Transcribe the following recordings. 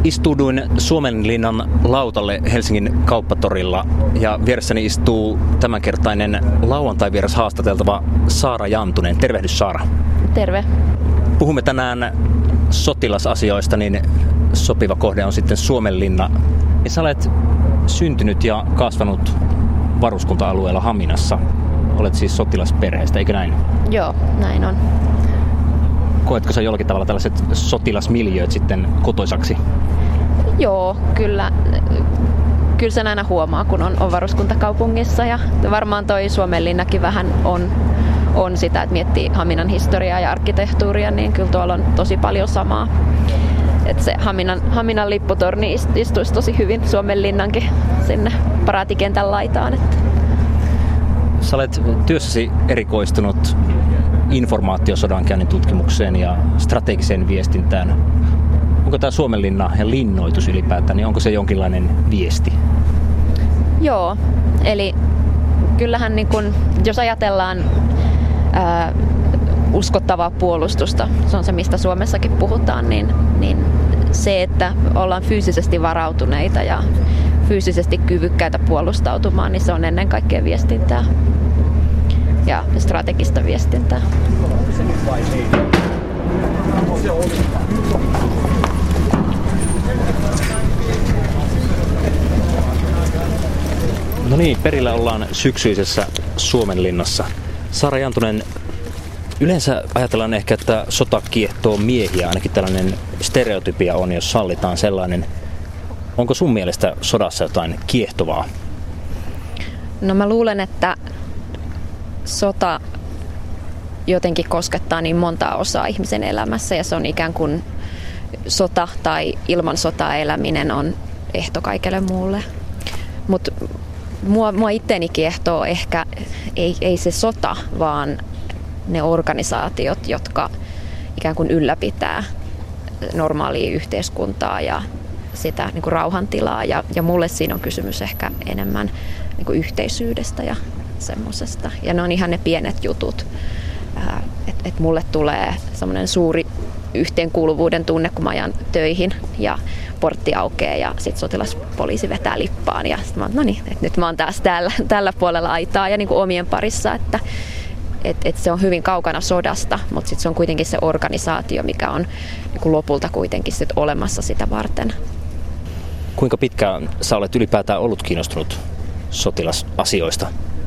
Istuuduin Suomenlinnan lautalle Helsingin kauppatorilla ja vieressäni istuu tämänkertainen lauantai-vieras haastateltava Saara Jantunen. Tervehdys Saara. Terve. Puhumme tänään sotilasasioista, niin sopiva kohde on sitten Suomenlinna. Ja sä olet syntynyt ja kasvanut varuskunta-alueella Haminassa. Olet siis sotilasperheestä, eikö näin? Joo, näin on. Koetko sä jollakin tavalla tällaiset sotilasmiljööt sitten kotoisaksi? Joo, kyllä sen aina huomaa, kun on varuskuntakaupungissa. Ja varmaan toi Suomenlinnakin vähän on sitä, että miettii Haminan historiaa ja arkkitehtuuria, niin kyllä tuolla on tosi paljon samaa. Että se Haminan lipputorni istuisi tosi hyvin Suomenlinnankin sinne paraatikentän laitaan. Että. Sä olet työssäsi erikoistunut informaatiosodankäynnin tutkimukseen ja strategiseen viestintään. Onko tämä Suomenlinna ja linnoitus ylipäätään, niin onko se jonkinlainen viesti? Joo, eli kyllähän niin kun, jos ajatellaan uskottavaa puolustusta, se on se mistä Suomessakin puhutaan, niin se, että ollaan fyysisesti varautuneita ja fyysisesti kyvykkäitä puolustautumaan, niin se on ennen kaikkea viestintää ja strategista viestintää. No niin, perillä ollaan syksyisessä Suomenlinnassa. Saara Jantunen, yleensä ajatellaan ehkä, että sota kiehtoo miehiä, ainakin tällainen stereotypia on, jos sallitaan sellainen. Onko sun mielestä sodassa jotain kiehtovaa? No mä luulen, että sota jotenkin koskettaa niin montaa osaa ihmisen elämässä ja se on ikään kuin sota tai ilman sotaa eläminen on ehto kaikelle muulle. Mutta mua itteeni kiehtoo ehkä ei se sota, vaan ne organisaatiot, jotka ikään kuin ylläpitää normaalia yhteiskuntaa ja sitä niin kuin rauhantilaa. Ja mulle siinä on kysymys ehkä enemmän niin kuin yhteisyydestä ja semmoisesta. Ja ne on ihan ne pienet jutut. Että mulle tulee semmoinen suuri yhteenkuuluvuuden tunne, kun mä ajan töihin ja portti aukeaa ja sitten sotilaspoliisi vetää lippaan. Ja sitten mä oon, no niin, että nyt mä oon taas tällä puolella aitaa ja niin kuin omien parissa, että se on hyvin kaukana sodasta, mutta sitten se on kuitenkin se organisaatio, mikä on niin kuin lopulta kuitenkin sit olemassa sitä varten. Kuinka pitkään sä olet ylipäätään ollut kiinnostunut sotilasasioista?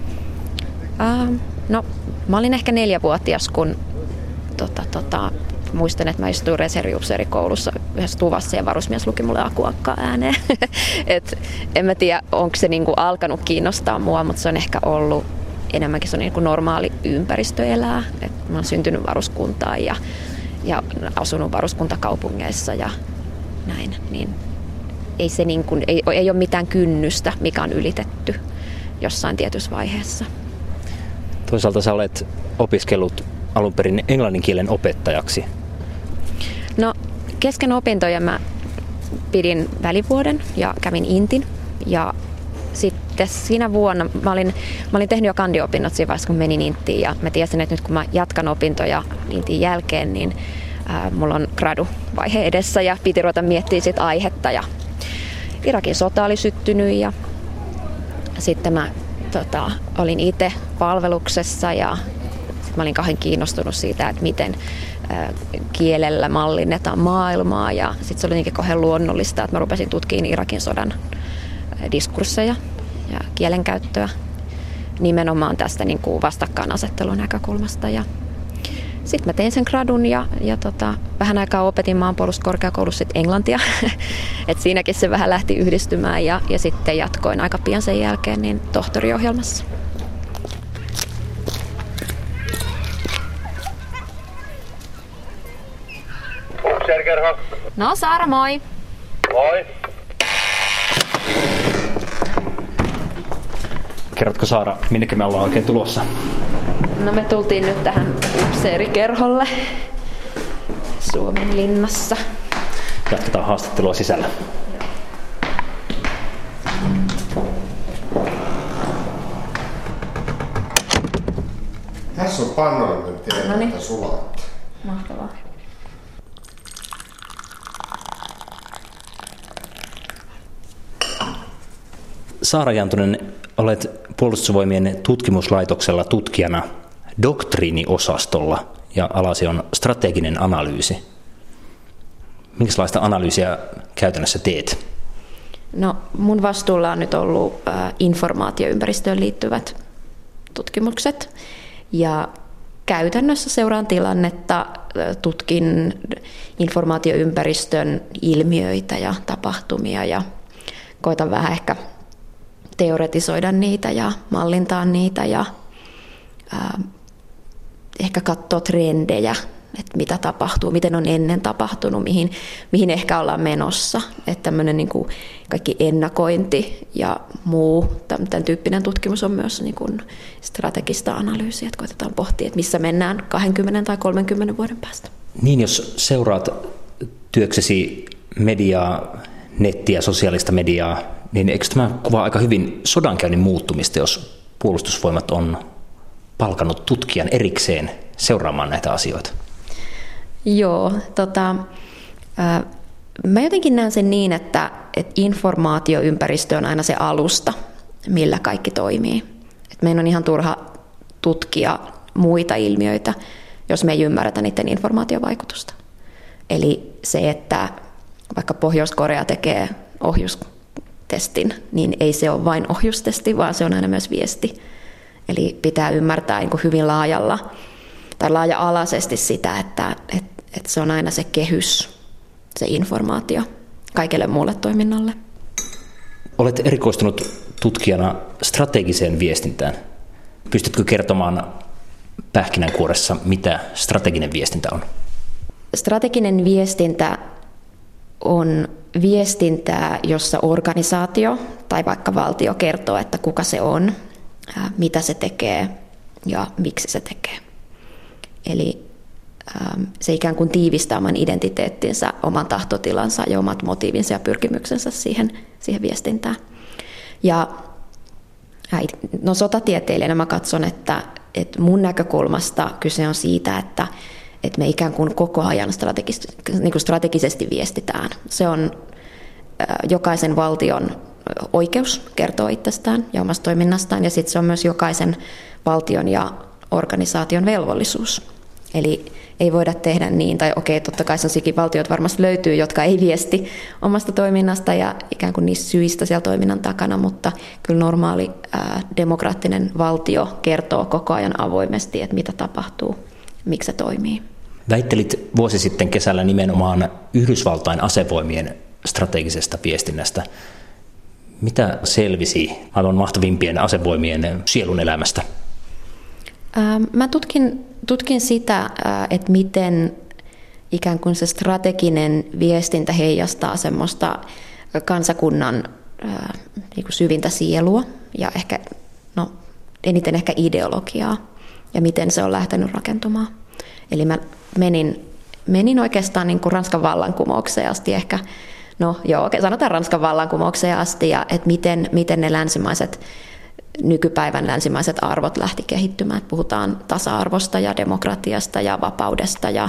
No, mä olin ehkä 4-vuotias, kun muistan, että mä istuin reserviupseerikoulussa yhdessä tuvassa ja varusmies luki mulle akuankkaa ääneen. En mä tiedä, onko se niinku alkanut kiinnostaa mua, mutta se on ehkä ollut enemmänkin se on niinku normaali ympäristö elää. Mä oon syntynyt varuskuntaan ja asunut varuskuntakaupungeissa ja näin. Niin ei, se niinku, ei ole mitään kynnystä, mikä on ylitetty jossain tietyssä vaiheessa. Toisaalta sä olet opiskellut alun perin englannin kielen opettajaksi. No, kesken opintoja mä pidin välivuoden ja kävin intin. Ja sitten siinä vuonna mä olin tehnyt jo kandiopinnot siinä vaiheessa, kun menin intiin. Ja mä tiesin, että nyt kun mä jatkan opintoja intin jälkeen, niin mulla on graduvaihe edessä ja piti ruveta miettimään sit aihetta. Ja Irakin sota oli syttynyt ja sitten mä olin itse palveluksessa ja mä olin kauhean kiinnostunut siitä, että miten kielellä mallinnetaan maailmaa ja sitten se oli jotenkin kauhean luonnollista, että mä rupesin tutkimaan Irakin sodan diskursseja ja kielenkäyttöä nimenomaan tästä niin kuin vastakkainasettelun näkökulmasta. Ja sitten mä tein sen gradun ja vähän aikaa opetin maanpuolustuskorkeakoulussa englantia. Et siinäkin se vähän lähti yhdistymään ja sitten jatkoin aika pian sen jälkeen niin tohtoriohjelmassa. Upseerikerho. No Saara, moi! Moi! Kerrotko Saara, minnekä me ollaan oikein tulossa? No me tultiin nyt tähän upseerikerholle Suomenlinnassa. Jatketaan haastattelua sisällä. Tässä on pannollinen tiedä, mitä sulatte. Mahtavaa. Saara Jantunen, olet Puolustusvoimien tutkimuslaitoksella tutkijana doktriiniosastolla ja alasi on strateginen analyysi. Minkälaista analyysiä käytännössä teet? No, mun vastuulla on nyt ollut informaatioympäristöön liittyvät tutkimukset ja käytännössä seuraan tilannetta, tutkin informaatioympäristön ilmiöitä ja tapahtumia ja koitan vähän ehkä teoretisoida niitä ja mallintaa niitä ja ehkä katsoa trendejä, että mitä tapahtuu, miten on ennen tapahtunut, mihin ehkä ollaan menossa. Että tämmöinen niin kuin kaikki ennakointi ja muu, tämän tyyppinen tutkimus on myös niin kuin strategista analyysiä, että koitetaan pohtia, että missä mennään 20 tai 30 vuoden päästä. Niin, jos seuraat työksesi mediaa, nettiä, sosiaalista mediaa, niin eikö tämä kuvaa aika hyvin sodankäynnin muuttumista, jos Puolustusvoimat on palkannut tutkijan erikseen seuraamaan näitä asioita? Joo, mä jotenkin näen sen niin, että informaatioympäristö on aina se alusta, millä kaikki toimii. Et meidän on ihan turha tutkia muita ilmiöitä, jos me ei ymmärretä niiden informaatiovaikutusta. Eli se, että vaikka Pohjois-Korea tekee ohjustestin, niin ei se ole vain ohjustesti, vaan se on aina myös viesti. Eli pitää ymmärtää niin kuin hyvin laaja-alaisesti sitä, että se on aina se kehys, se informaatio kaikelle muulle toiminnalle. Olet erikoistunut tutkijana strategiseen viestintään. Pystytkö kertomaan pähkinänkuoressa, mitä strateginen viestintä on? Strateginen viestintä on viestintää, jossa organisaatio tai vaikka valtio kertoo, että kuka se on, mitä se tekee ja miksi se tekee. Eli se ikään kuin tiivistää oman identiteettinsä, oman tahtotilansa ja omat motiivinsa ja pyrkimyksensä siihen viestintään. Ja sotatieteilijänä mä katson, että mun näkökulmasta kyse on siitä, että me ikään kuin koko ajan strategisesti viestitään. Se on jokaisen valtion oikeus kertoa itsestään ja omasta toiminnastaan, ja sitten se on myös jokaisen valtion ja organisaation velvollisuus. Eli ei voida tehdä niin, tai okei, totta kai sellaisiakin valtiot varmasti löytyy, jotka ei viesti omasta toiminnasta ja ikään kuin niistä syistä siellä toiminnan takana, mutta kyllä normaali demokraattinen valtio kertoo koko ajan avoimesti, että mitä tapahtuu, miksi se toimii. Väittelit vuosi sitten kesällä nimenomaan Yhdysvaltain asevoimien strategisesta viestinnästä. Mitä selvisi aivan mahtavimpien asevoimien sielun elämästä? Mä tutkin sitä, että miten ikään kuin se strateginen viestintä heijastaa semmoista kansakunnan niin kuin syvintä sielua ja ehkä, eniten ehkä ideologiaa ja miten se on lähtenyt rakentumaan. Eli mä menin oikeastaan niin kuin Ranskan vallankumoukseen asti ehkä, sanotaan Ranskan vallankumoukseen asti ja että miten ne nykypäivän länsimaiset arvot lähti kehittymään. Puhutaan tasa-arvosta ja demokratiasta ja vapaudesta ja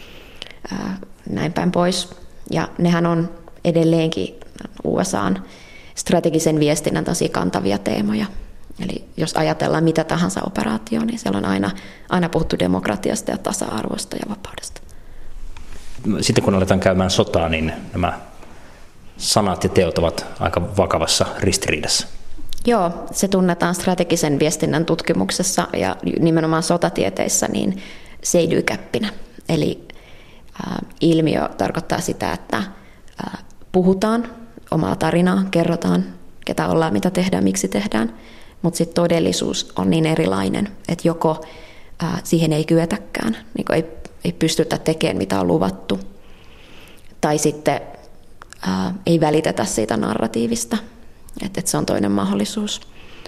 näin päin pois. Ja nehän on edelleenkin USA:n strategisen viestinnän tosi kantavia teemoja. Eli jos ajatellaan mitä tahansa operaatio, niin siellä on aina puhuttu demokratiasta ja tasa-arvosta ja vapaudesta. Sitten kun aletaan käymään sotaa, niin nämä sanat ja teot ovat aika vakavassa ristiriidassa. Joo, se tunnetaan strategisen viestinnän tutkimuksessa ja nimenomaan sotatieteissä niin seidykäppinä. Eli ilmiö tarkoittaa sitä, että puhutaan omaa tarinaa, kerrotaan, ketä ollaan, mitä tehdään, miksi tehdään, mutta sitten todellisuus on niin erilainen, että joko siihen ei kyetäkään, niin ei pystytä tekemään, mitä on luvattu, tai sitten ei välitetä siitä narratiivista. Että se on toinen mahdollisuus.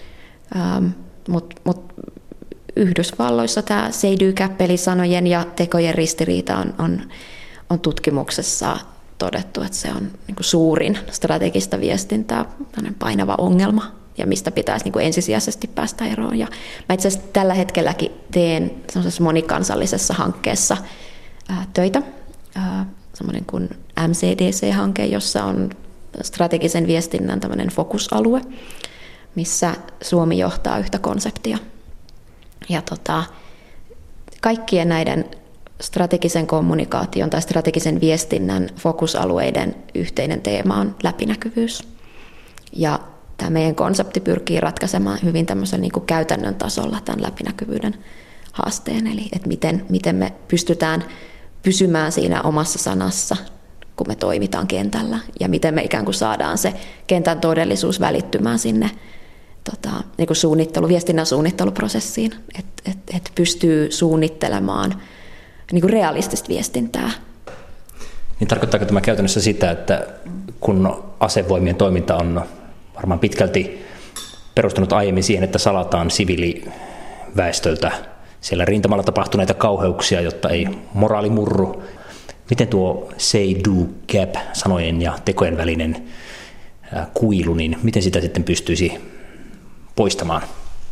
Mut Yhdysvalloissa tämä seidy-gap, eli sanojen ja tekojen ristiriita on tutkimuksessa todettu, että se on niin kuin suurin strategista viestintää, painava ongelma, ja mistä pitäisi niin kuin ensisijaisesti päästä eroon. Ja mä itse asiassa tällä hetkelläkin teen sellaisessa monikansallisessa hankkeessa töitä, semmoinen kuin MCDC-hanke, jossa on strategisen viestinnän tämmöinen fokusalue, missä Suomi johtaa yhtä konseptia. Ja kaikkien näiden strategisen kommunikaation tai strategisen viestinnän fokusalueiden yhteinen teema on läpinäkyvyys. Ja tämä meidän konsepti pyrkii ratkaisemaan hyvin tämmöisen niin kuin käytännön tasolla tämän läpinäkyvyyden haasteen. Eli että miten me pystytään pysymään siinä omassa sanassa, kun me toimitaan kentällä. Ja miten me ikään kuin saadaan se kentän todellisuus välittymään sinne niin kuin viestinnän suunnitteluprosessiin. Että pystyy suunnittelemaan niin kuin realistista viestintää. Niin tarkoittaako tämä käytännössä sitä, että kun asevoimien toiminta on varmaan pitkälti perustunut aiemmin siihen, että salataan siviiliväestöltä siellä rintamalla tapahtuneita kauheuksia, jotta ei moraali murru. Miten tuo say-do gap, sanojen ja tekojen välinen kuilu, niin miten sitä sitten pystyisi poistamaan?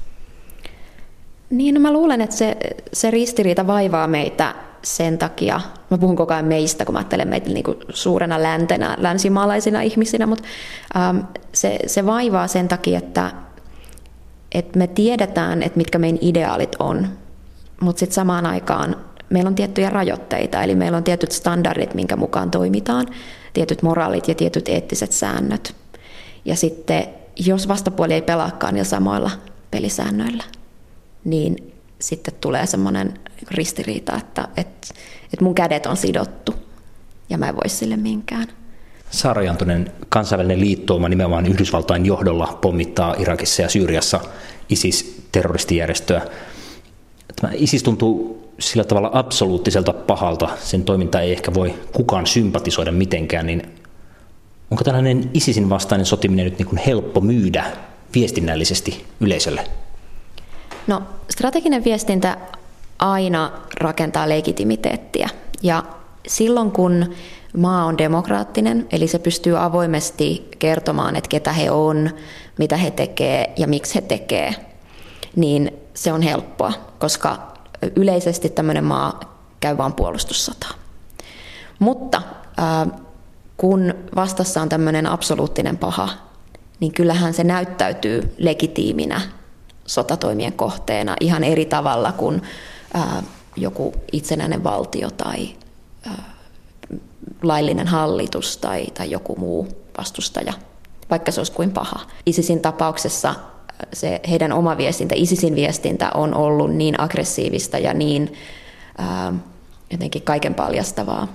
Niin, no mä luulen, että se ristiriita vaivaa meitä sen takia, mä puhun koko ajan meistä, kun mä ajattelen meitä niin kuin suurena läntenä, länsimaalaisina ihmisinä, mutta se vaivaa sen takia, että me tiedetään, että mitkä meidän ideaalit on, mutta sitten samaan aikaan meillä on tiettyjä rajoitteita, eli meillä on tietyt standardit, minkä mukaan toimitaan, tietyt moraalit ja tietyt eettiset säännöt. Ja sitten, jos vastapuoli ei pelaakaan niillä samoilla pelisäännöillä, niin sitten tulee semmoinen ristiriita, että mun kädet on sidottu ja mä en voi sille minkään. Saara Jantunen, kansainvälinen liittouma nimenomaan Yhdysvaltain johdolla pommittaa Irakissa ja Syyriassa ISIS-terroristijärjestöä. Tämä ISIS tuntuu sillä tavalla absoluuttiselta pahalta, sen toiminta ei ehkä voi kukaan sympatisoida mitenkään, niin onko tällainen ISISin vastainen sotiminen nyt niin kuin helppo myydä viestinnällisesti yleisölle? No, strateginen viestintä aina rakentaa legitimiteettiä ja silloin kun maa on demokraattinen, eli se pystyy avoimesti kertomaan, että ketä he on, mitä he tekee ja miksi he tekee, niin se on helppoa, koska yleisesti tämmöinen maa käy vain puolustussotaa. Mutta kun vastassa on tämmöinen absoluuttinen paha, niin kyllähän se näyttäytyy legitiiminä sotatoimien kohteena ihan eri tavalla kuin joku itsenäinen valtio tai laillinen hallitus tai joku muu vastustaja, vaikka se olisi kuin paha. ISISin tapauksessa se heidän oma viestintä, ISISin viestintä on ollut niin aggressiivista ja niin jotenkin kaiken paljastavaa,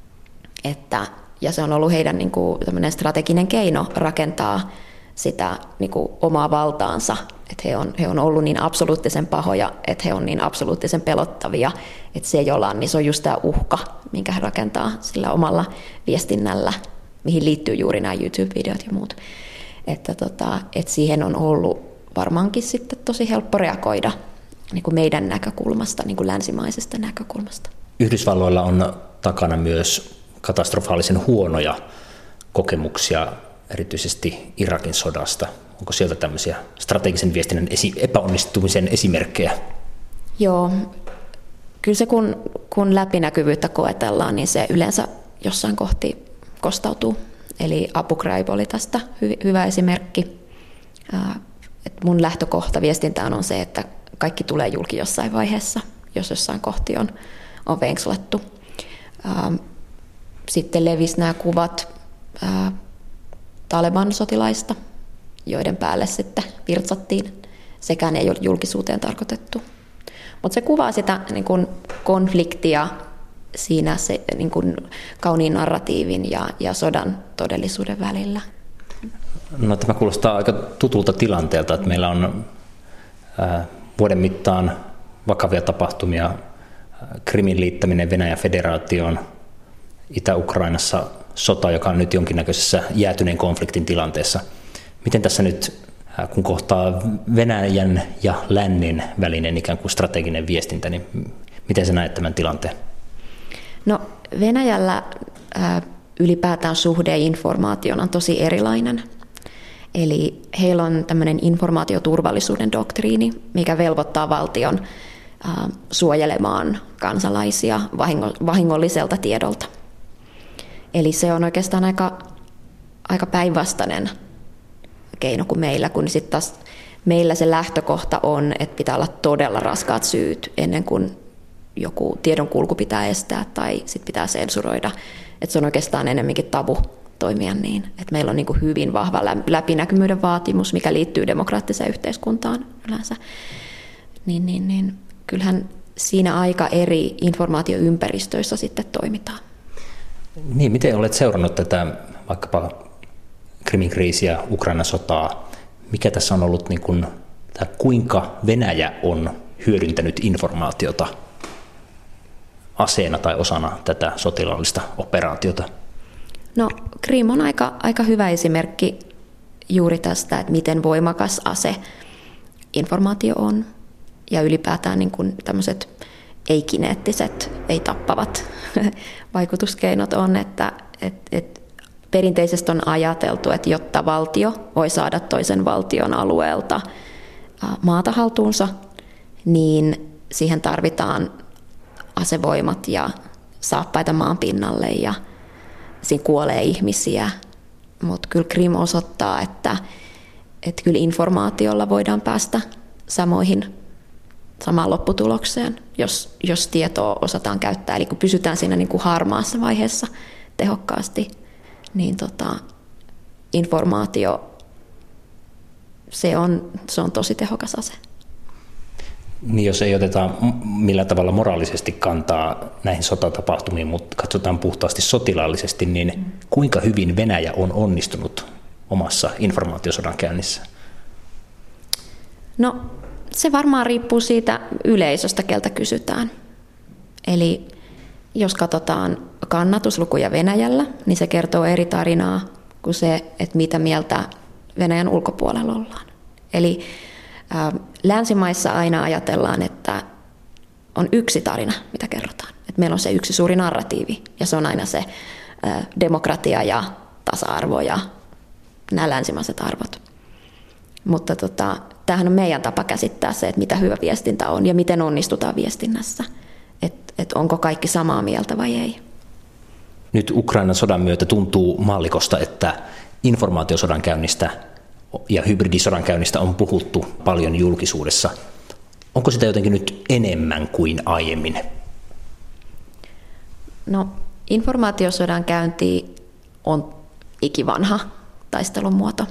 ja se on ollut heidän niin kuin, tämmöinen strateginen keino rakentaa sitä niin kuin, omaa valtaansa, että he on ollut niin absoluuttisen pahoja, että he on niin absoluuttisen pelottavia, että se jollain, niin se on just tämä uhka, minkä he rakentaa sillä omalla viestinnällä, mihin liittyy juuri nämä YouTube-videot ja muut. Että siihen on ollut varmaankin sitten tosi helppo reagoida niin kuin meidän näkökulmasta, niin kuin länsimaisesta näkökulmasta. Yhdysvalloilla on takana myös katastrofaalisen huonoja kokemuksia, erityisesti Irakin sodasta. Onko sieltä tämmöisiä strategisen viestinnän epäonnistumisen esimerkkejä? Joo. Kyllä se, kun läpinäkyvyyttä koetellaan, niin se yleensä jossain kohti kostautuu. Eli Abu Ghraib oli tästä hyvä esimerkki. Et mun lähtökohta viestintään on se, että kaikki tulee julki jossain vaiheessa, jos jossain kohti on venkslattu. Sitten levisi nämä kuvat Taleban-sotilaista, joiden päälle sitten virtsattiin. Sekään ei ole julkisuuteen tarkoitettu. Mutta se kuvaa sitä niin kun konfliktia siinä se, niin kun kauniin narratiivin ja sodan todellisuuden välillä. No, tämä kuulostaa aika tutulta tilanteelta, että meillä on vuoden mittaan vakavia tapahtumia, Krimin liittäminen Venäjän federaatioon, Itä-Ukrainassa sota, joka on nyt jonkinnäköisessä jäätyneen konfliktin tilanteessa. Miten tässä nyt, kun kohtaa Venäjän ja lännen välinen ikään kuin strateginen viestintä, niin miten sä näet tämän tilanteen? No, Venäjällä ylipäätään suhde informaation on tosi erilainen. Eli heillä on tämmöinen informaatioturvallisuuden doktriini, mikä velvoittaa valtion suojelemaan kansalaisia vahingolliselta tiedolta. Eli se on oikeastaan aika päinvastainen keino kuin meillä, kun sitten taas meillä se lähtökohta on, että pitää olla todella raskaat syyt ennen kuin joku tiedonkulku pitää estää tai sitten pitää sensuroida. Että se on oikeastaan enemmänkin tabu toimia niin. Että meillä on niin kuin hyvin vahva läpinäkyvyyden vaatimus, mikä liittyy demokraattiseen yhteiskuntaan yleensä. Niin, kyllähän siinä aika eri informaatioympäristöissä sitten toimitaan. Niin, miten olet seurannut tätä vaikkapa Krimin kriisiä, Ukrainan sotaa? Mikä tässä on ollut, kuinka Venäjä on hyödyntänyt informaatiota aseena tai osana tätä sotilaallista operaatiota? No, Krim on aika hyvä esimerkki juuri tästä, että miten voimakas ase informaatio on. Ja ylipäätään tämmöiset ei-kineettiset, ei-tappavat vaikutuskeinot on, että perinteisesti on ajateltu, että jotta valtio voi saada toisen valtion alueelta maata haltuunsa, niin siihen tarvitaan asevoimat ja saappaita maan pinnalle ja siinä kuolee ihmisiä. Mutta kyllä Krim osoittaa, että kyllä informaatiolla voidaan päästä samaan lopputulokseen, jos tietoa osataan käyttää. Eli kun pysytään siinä harmaassa vaiheessa tehokkaasti, niin informaatio, se on tosi tehokas ase. Niin, jos ei oteta millä tavalla moraalisesti kantaa näihin sotatapahtumiin, mutta katsotaan puhtaasti sotilaallisesti, niin kuinka hyvin Venäjä on onnistunut omassa informaatiosodan käynnissä? No, se varmaan riippuu siitä yleisöstä, keltä kysytään. Eli jos katsotaan kannatuslukuja Venäjällä, niin se kertoo eri tarinaa kuin se, että mitä mieltä Venäjän ulkopuolella ollaan. Eli länsimaissa aina ajatellaan, että on yksi tarina, mitä kerrotaan. Että meillä on se yksi suuri narratiivi, ja se on aina se demokratia ja tasa-arvo ja nämä länsimaiset arvot. Mutta tämähän on meidän tapa käsittää se, että mitä hyvä viestintä on ja miten onnistutaan viestinnässä. Että onko kaikki samaa mieltä vai ei. Nyt Ukrainan sodan myötä tuntuu maallikosta, että informaatiosodan käynnistä ja hybridisodan käynnistä on puhuttu paljon julkisuudessa. Onko sitä jotenkin nyt enemmän kuin aiemmin? No, informaatiosodan käynti on ikivanha taistelun muoto,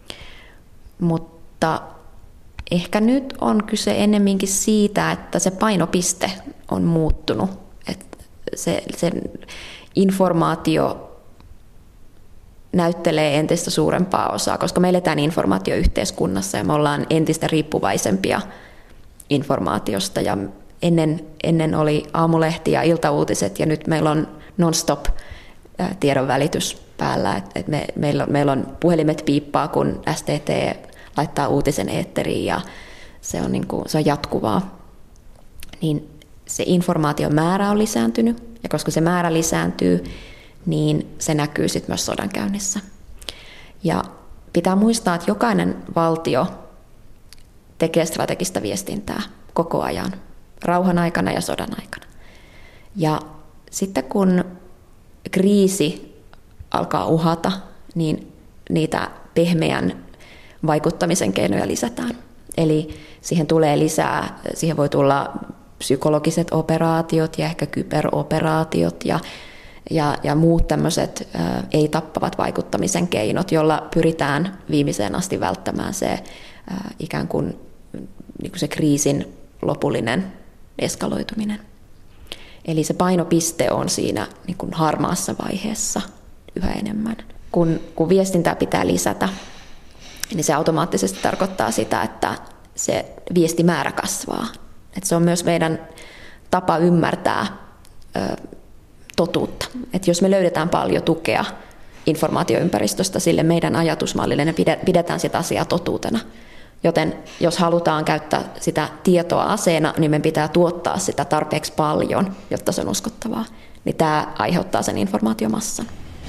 mutta ehkä nyt on kyse ennemminkin siitä, että se painopiste on muuttunut. Että se informaatio näyttelee entistä suurempaa osaa, koska me eletään informaatioyhteiskunnassa ja me ollaan entistä riippuvaisempia informaatiosta. Ja ennen oli aamulehti ja iltauutiset ja nyt meillä on non-stop tiedonvälitys päällä. Meillä on puhelimet piippaa, kun STT laittaa uutisen eetteriin ja se on jatkuvaa. Niin se informaation määrä on lisääntynyt ja koska se määrä lisääntyy, niin se näkyy sitten myös sodankäynnissä. Ja pitää muistaa, että jokainen valtio tekee strategista viestintää koko ajan, rauhan aikana ja sodan aikana. Ja sitten kun kriisi alkaa uhata, niin niitä pehmeän vaikuttamisen keinoja lisätään. Eli siihen tulee lisää, siihen voi tulla psykologiset operaatiot ja ehkä kyberoperaatiot ja muut tämmöiset ei-tappavat vaikuttamisen keinot, jolla pyritään viimeiseen asti välttämään se ikään kuin se kriisin lopullinen eskaloituminen. Eli se painopiste on siinä harmaassa vaiheessa yhä enemmän. Kun viestintää pitää lisätä, niin se automaattisesti tarkoittaa sitä, että se viestimäärä kasvaa. Että se on myös meidän tapa ymmärtää totuutta. Että jos me löydetään paljon tukea informaatioympäristöstä sille meidän ajatusmallille, niin pidetään sitä asiaa totuutena. Joten jos halutaan käyttää sitä tietoa aseena, niin meidän pitää tuottaa sitä tarpeeksi paljon, jotta se on uskottavaa. Niin tämä aiheuttaa sen informaatiomassan.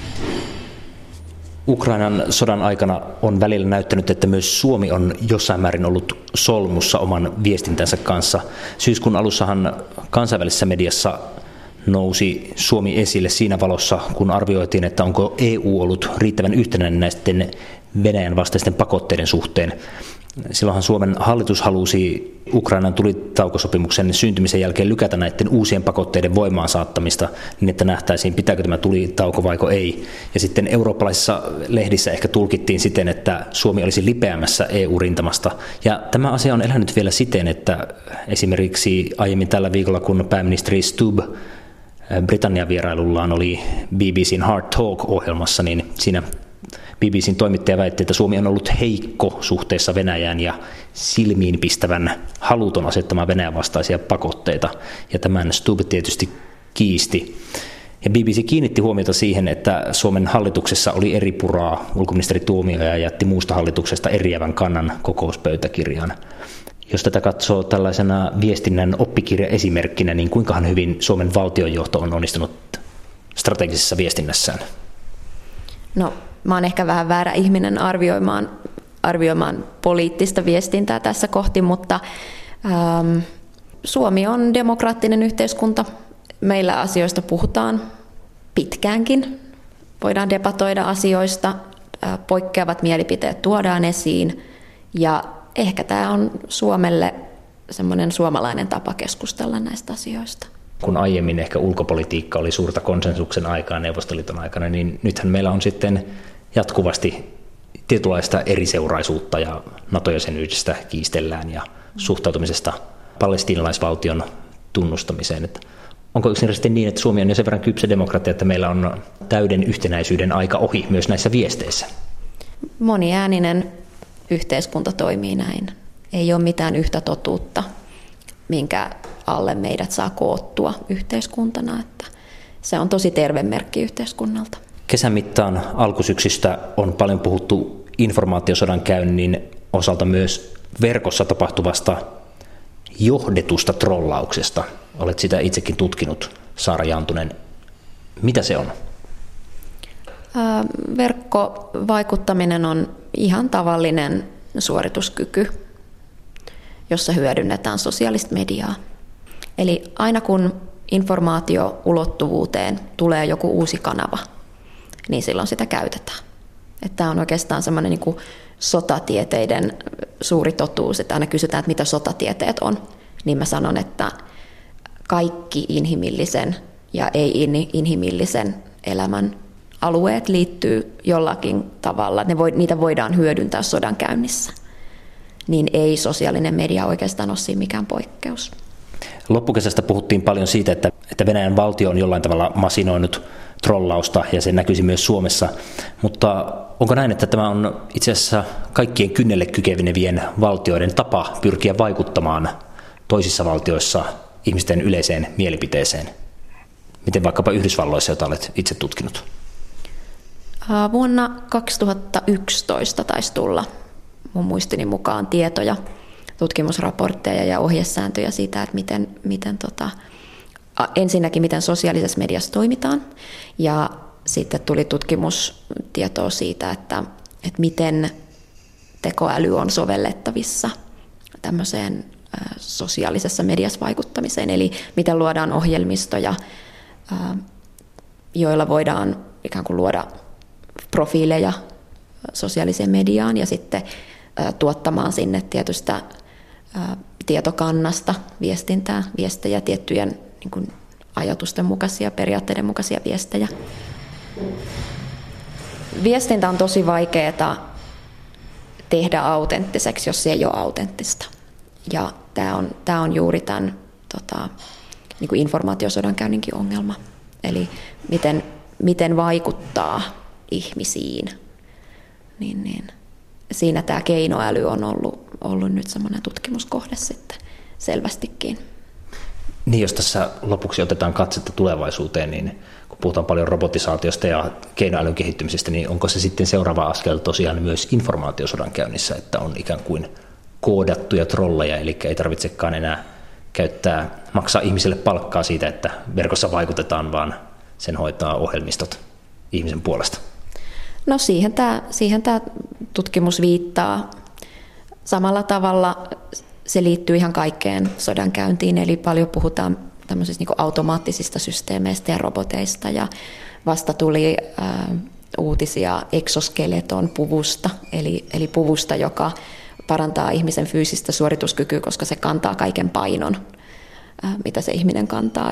Ukrainan sodan aikana on välillä näyttänyt, että myös Suomi on jossain määrin ollut solmussa oman viestintänsä kanssa. Syyskuun alussahan kansainvälisessä mediassa nousi Suomi esille siinä valossa, kun arvioitiin, että onko EU ollut riittävän yhtenäinen näisten Venäjän vastaisten pakotteiden suhteen. Silloinhan Suomen hallitus halusi Ukrainan tulitaukosopimuksen syntymisen jälkeen lykätä näiden uusien pakotteiden voimaan saattamista niin, että nähtäisiin, pitääkö tämä tulitauko vaiko ei. Ja sitten eurooppalaisissa lehdissä ehkä tulkittiin siten, että Suomi olisi lipeämässä EU-rintamasta. Ja tämä asia on elänyt vielä siten, että esimerkiksi aiemmin tällä viikolla, kun pääministeri Stubb Britannian vierailullaan oli BBCn Hard Talk-ohjelmassa, niin siinä BBCn toimittaja väitti, että Suomi on ollut heikko suhteessa Venäjään ja silmiinpistävän haluton asettamaan Venäjän vastaisia pakotteita. Ja tämän Stubb tietysti kiisti. Ja BBC kiinnitti huomiota siihen, että Suomen hallituksessa oli eri puraa. Ulkoministeri Tuomioja jätti muusta hallituksesta eriävän kannan kokouspöytäkirjaan. Jos tätä katsoo tällaisena viestinnän oppikirjaesimerkkinä, niin kuinkahan hyvin Suomen valtionjohto on onnistunut strategisessa viestinnässään? No, mä oon ehkä vähän väärä ihminen arvioimaan poliittista viestintää tässä kohti, mutta Suomi on demokraattinen yhteiskunta. Meillä asioista puhutaan pitkäänkin. Voidaan debatoida asioista, poikkeavat mielipiteet tuodaan esiin ja ehkä tämä on Suomelle semmoinen suomalainen tapa keskustella näistä asioista. Kun aiemmin ehkä ulkopolitiikka oli suurta konsensuksen aikaa Neuvostoliiton aikana, niin nythän meillä on sitten jatkuvasti tietynlaista eriseuraisuutta ja NATO-jäsenyydestä kiistellään ja suhtautumisesta palestiinalaisvaltion tunnustamiseen. Että onko yksinkertaisesti niin, että Suomi on jo sen verran kypsä demokratia, että meillä on täyden yhtenäisyyden aika ohi myös näissä viesteissä? Moniääninen yhteiskunta toimii näin. Ei ole mitään yhtä totuutta, minkä alle meidät saa koottua yhteiskuntana. Että se on tosi terve merkki yhteiskunnalta. Kesän mittaan alkusyksystä on paljon puhuttu informaatiosodan käynnin osalta myös verkossa tapahtuvasta johdetusta trollauksesta. Olet sitä itsekin tutkinut, Saara Jantunen. Mitä se on? Verkkovaikuttaminen on ihan tavallinen suorituskyky, jossa hyödynnetään sosiaalista mediaa. Eli aina kun informaatioulottuvuuteen tulee joku uusi kanava, niin silloin sitä käytetään. Tämä on oikeastaan semmoinen niin kuin sotatieteiden suuri totuus, että aina kysytään, että mitä sotatieteet on. Niin mä sanon, että kaikki inhimillisen ja ei-inhimillisen elämän alueet liittyy jollakin tavalla. Niitä voidaan hyödyntää sodan käynnissä. Niin ei sosiaalinen media oikeastaan ole siinä mikään poikkeus. Loppukesästä puhuttiin paljon siitä, että Venäjän valtio on jollain tavalla masinoinut trollausta ja se näkyisi myös Suomessa. Mutta onko näin, että tämä on itse asiassa kaikkien kynnelle kykenevien valtioiden tapa pyrkiä vaikuttamaan toisissa valtioissa ihmisten yleiseen mielipiteeseen? Miten vaikkapa Yhdysvalloissa, jota olet itse tutkinut? Vuonna 2011 taisi tulla mun muistini mukaan tietoja, tutkimusraportteja ja ohjesääntöjä siitä, että ensinnäkin miten sosiaalisessa mediassa toimitaan ja sitten tuli tutkimustietoa siitä, että miten tekoäly on sovellettavissa tämmöiseen sosiaalisessa mediassa vaikuttamiseen, eli miten luodaan ohjelmistoja, joilla voidaan ikään kuin luoda profiileja sosiaaliseen mediaan ja sitten tuottamaan sinne tietystä tietokannasta viestejä, tiettyjen niin kuin ajatusten mukaisia, periaatteiden mukaisia viestejä. Viestintä on tosi vaikeaa tehdä autenttiseksi, jos se ei ole autenttista. Ja tämä on juuri tämän niin kuin informaatiosodankäynninkin ongelma. Eli miten vaikuttaa ihmisiin. Niin. Siinä tämä keinoäly on ollut nyt semmoinen tutkimuskohde sitten selvästikin. Niin, jos tässä lopuksi otetaan katsetta tulevaisuuteen, niin kun puhutaan paljon robotisaatiosta ja keinoälyn kehittymisestä, niin onko se sitten seuraava askel tosiaan myös informaatiosodan käynnissä, että on ikään kuin koodattuja trolleja, eli ei tarvitsekaan enää maksaa ihmiselle palkkaa siitä, että verkossa vaikutetaan, vaan sen hoitaa ohjelmistot ihmisen puolesta? No siihen tämä tutkimus viittaa. Samalla tavalla se liittyy ihan kaikkeen sodankäyntiin, eli paljon puhutaan tämmöisistä niin kuin automaattisista systeemeistä ja roboteista. Ja vasta tuli uutisia exoskeleton puvusta, eli puvusta, joka parantaa ihmisen fyysistä suorituskykyä, koska se kantaa kaiken painon, mitä se ihminen kantaa.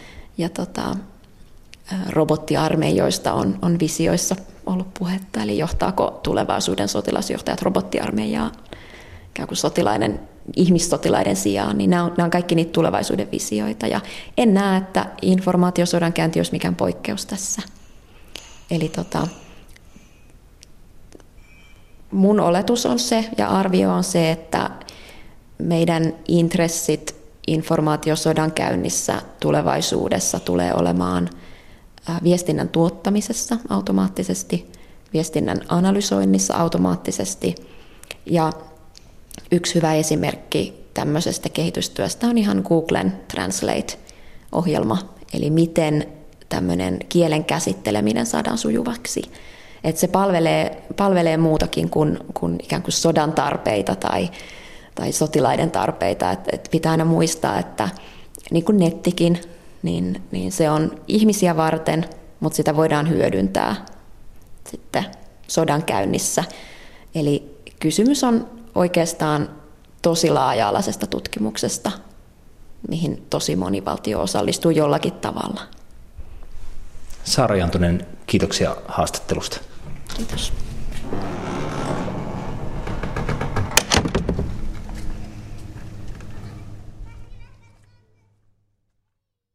Robottiarmeijoista on visioissa ollut puhetta, eli johtaako tulevaisuuden sotilasjohtajat robottiarmeijaa ikään kuin ihmissotilaiden sijaan, niin nämä on kaikki niitä tulevaisuuden visioita. Ja en näe, että informaatiosodankäynti olisi mikään poikkeus tässä. Eli mun oletus on se ja arvio on se, että meidän intressit informaatiosodan käynnissä tulevaisuudessa tulee olemaan viestinnän tuottamisessa automaattisesti, viestinnän analysoinnissa automaattisesti. Ja yksi hyvä esimerkki tämmöisestä kehitystyöstä on ihan Googlen Translate-ohjelma, eli miten tämmöinen kielen käsitteleminen saadaan sujuvaksi. Että se palvelee muutakin kuin ikään kuin sodan tarpeita tai sotilaiden tarpeita. Et pitää aina muistaa, että niin kuin nettikin, niin se on ihmisiä varten, mutta sitä voidaan hyödyntää sitten sodan käynnissä. Eli kysymys on oikeastaan tosi laaja-alaisesta tutkimuksesta, mihin tosi moni valtio osallistuu jollakin tavalla. Saara Jantunen, kiitoksia haastattelusta. Kiitos.